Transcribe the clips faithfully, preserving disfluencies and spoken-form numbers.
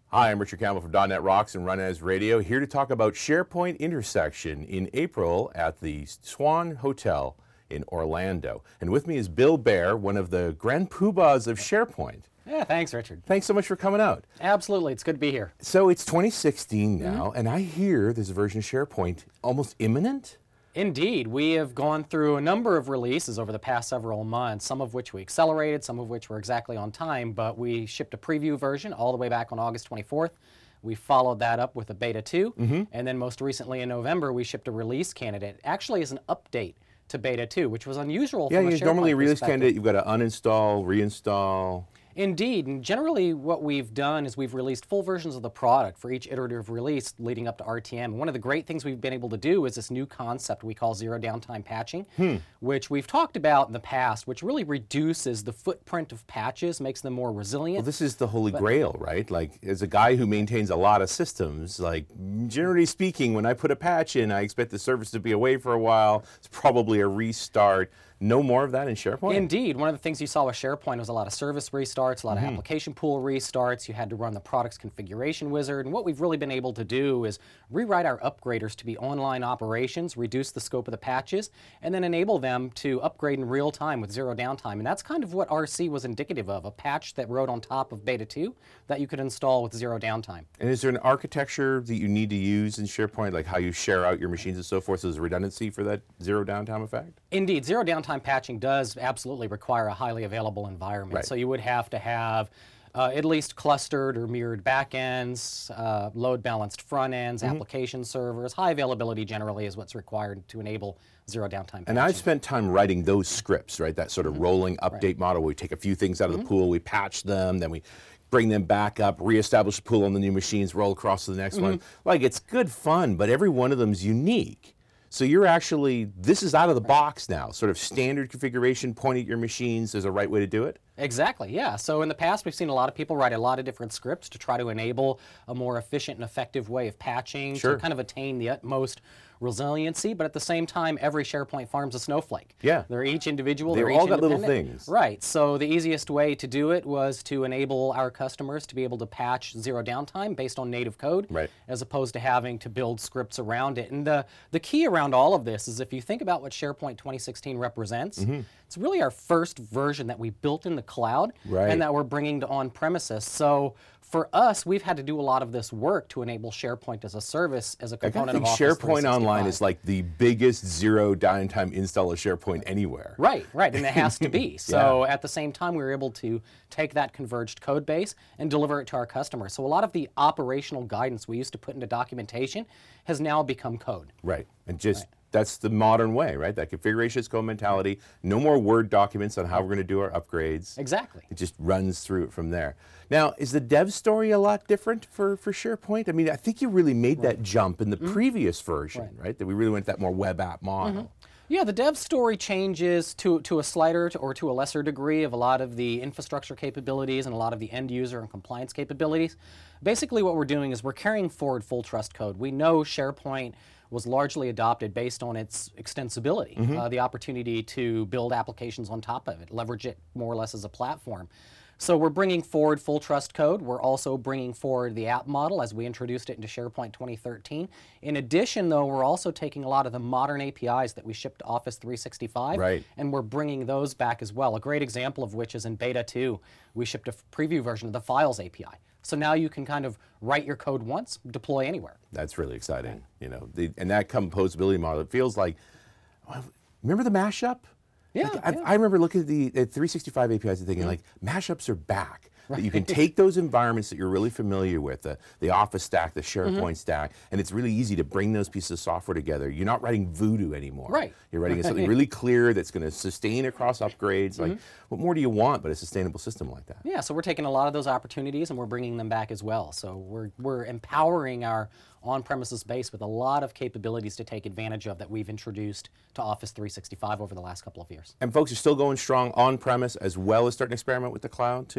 Hi, I'm Richard Campbell from .dot net Rocks and Runez Radio, here to talk about SharePoint Intersection in April at the Swan Hotel in Orlando. And with me is Bill Baer, one of the grand poobahs of SharePoint. Yeah, thanks, Richard. Thanks so much for coming out. Absolutely, it's good to be here. So it's twenty sixteen now, Mm-hmm. and I hear there's a version of SharePoint almost imminent? Indeed, we have gone through a number of releases over the past several months, some of which we accelerated, some of which were exactly on time, but we shipped a preview version all the way back on August twenty-fourth. We followed that up with a beta two, mm-hmm. and then most recently in November, we shipped a release candidate. Actually, as an update to beta two, which was unusual Yeah, from a you SharePoint normally a release perspective. candidate, you've got to uninstall, reinstall. Indeed, and generally what we've done is we've released full versions of the product for each iterative release leading up to R T M. One of the great things we've been able to do is this new concept we call zero downtime patching, hmm. which we've talked about in the past, which really reduces the footprint of patches, makes them more resilient. Well, this is the holy grail, right? Like, as a guy who maintains a lot of systems, like, generally speaking, when I put a patch in, I expect the service to be away for a while. It's probably a restart. No more of that in SharePoint? Indeed. One of the things you saw with SharePoint was a lot of service restarts, a lot mm-hmm. of application pool restarts. You had to run the product's configuration wizard. And what we've really been able to do is rewrite our upgraders to be online operations, reduce the scope of the patches, and then enable them to upgrade in real time with zero downtime. And that's kind of what R C was indicative of, a patch that rode on top of beta two that you could install with zero downtime. And is there an architecture that you need to use in SharePoint, like how you share out your machines and so forth, so there's redundancy for that zero downtime effect? Indeed. Zero downtime patching does absolutely require a highly available environment. Right. So you would have to have uh, at least clustered or mirrored backends, uh, load balanced front ends, mm-hmm. application servers. High availability generally is what's required to enable zero downtime patching. And I've spent time writing those scripts, right? That sort of mm-hmm. rolling update right. model where we take a few things out of mm-hmm. the pool, we patch them, then we bring them back up, reestablish the pool on the new machines, roll across to the next mm-hmm. one. Like, it's good fun, but every one of them is unique. So you're actually, this is out of the box now, sort of standard configuration, point at your machines is a right way to do it? Exactly, yeah. So in the past, we've seen a lot of people write a lot of different scripts to try to enable a more efficient and effective way of patching sure. to kind of attain the utmost resiliency, but at the same time, every SharePoint farm's a snowflake. Yeah. They're each individual, They've they're all each got little independent. things. Right, so the easiest way to do it was to enable our customers to be able to patch zero downtime based on native code, right. as opposed to having to build scripts around it. And the, the key around all of this is if you think about what SharePoint twenty sixteen represents, mm-hmm. it's really our first version that we built in the cloud right. and that we're bringing to on-premises. So for us, we've had to do a lot of this work to enable SharePoint as a service, as a component of I Office think SharePoint Online three sixty-five. is like the biggest zero downtime install of SharePoint anywhere. Right, right, and it has to be. So yeah. at the same time, we were able to take that converged code base and deliver it to our customers. So a lot of the operational guidance we used to put into documentation has now become code. Right, and just right. that's the modern way, right? That configuration as code mentality. No more Word documents on how we're going to do our upgrades. Exactly. It just runs through it from there. Now, is the dev story a lot different for, for SharePoint? I mean, I think you really made right. that jump in the mm-hmm. previous version, right. right? That we really went to that more web app model. Mm-hmm. Yeah, the dev story changes to, to a slighter to, or to a lesser degree of a lot of the infrastructure capabilities and a lot of the end user and compliance capabilities. Basically what we're doing is we're carrying forward full trust code. We know SharePoint was largely adopted based on its extensibility, mm-hmm. uh, the opportunity to build applications on top of it, leverage it more or less as a platform. So we're bringing forward full trust code. We're also bringing forward the app model as we introduced it into SharePoint twenty thirteen. In addition, though, we're also taking a lot of the modern A P Is that we shipped to Office three sixty-five, right. and we're bringing those back as well. A great example of which is in beta two, we shipped a preview version of the Files A P I. So now you can kind of write your code once, deploy anywhere. That's really exciting, right. you know, the, and that composability model, it feels like, remember the mashup? Yeah, like, yeah. I, I remember looking at the at three sixty-five A P Is and thinking, mm-hmm. like, mashups are back. Right. That you can take those environments that you're really familiar with, the, the Office stack, the SharePoint mm-hmm. stack, and it's really easy to bring those pieces of software together. You're not writing Voodoo anymore. Right. You're writing something really clear that's going to sustain across upgrades. Mm-hmm. Like, what more do you want but a sustainable system like that? Yeah, so we're taking a lot of those opportunities and we're bringing them back as well. So we're, we're empowering our on-premises base with a lot of capabilities to take advantage of that we've introduced to Office three sixty-five over the last couple of years. And folks are still going strong on-premise as well as starting to experiment with the cloud too?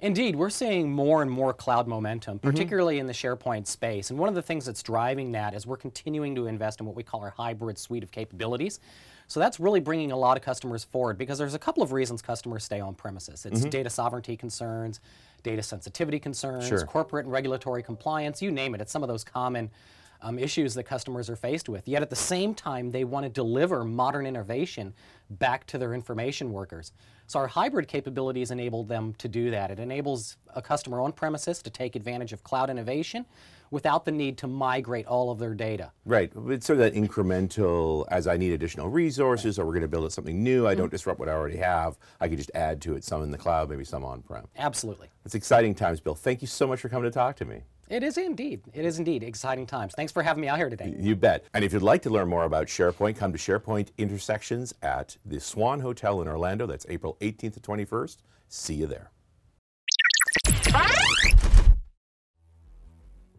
Indeed, we're seeing more and more cloud momentum, particularly in the SharePoint space. And one of the things that's driving that is we're continuing to invest in what we call our hybrid suite of capabilities. So that's really bringing a lot of customers forward because there's a couple of reasons customers stay on premises. It's data sovereignty concerns, data sensitivity concerns, Sure. corporate and regulatory compliance, you name it. It's some of those common um, issues that customers are faced with. Yet at the same time, they want to deliver modern innovation back to their information workers. So our hybrid capabilities enable them to do that. It enables a customer on premises to take advantage of cloud innovation without the need to migrate all of their data. Right, it's sort of that incremental, as I need additional resources, or we're going to build something new, I don't disrupt what I already have, I can just add to it, some in the cloud, maybe some on-prem. Absolutely. It's exciting times, Bill. Thank you so much for coming to talk to me. It is indeed. It is indeed exciting times. Thanks for having me out here today. You bet. And if you'd like to learn more about SharePoint, come to SharePoint Intersections at the Swan Hotel in Orlando. That's April eighteenth to twenty-first. See you there.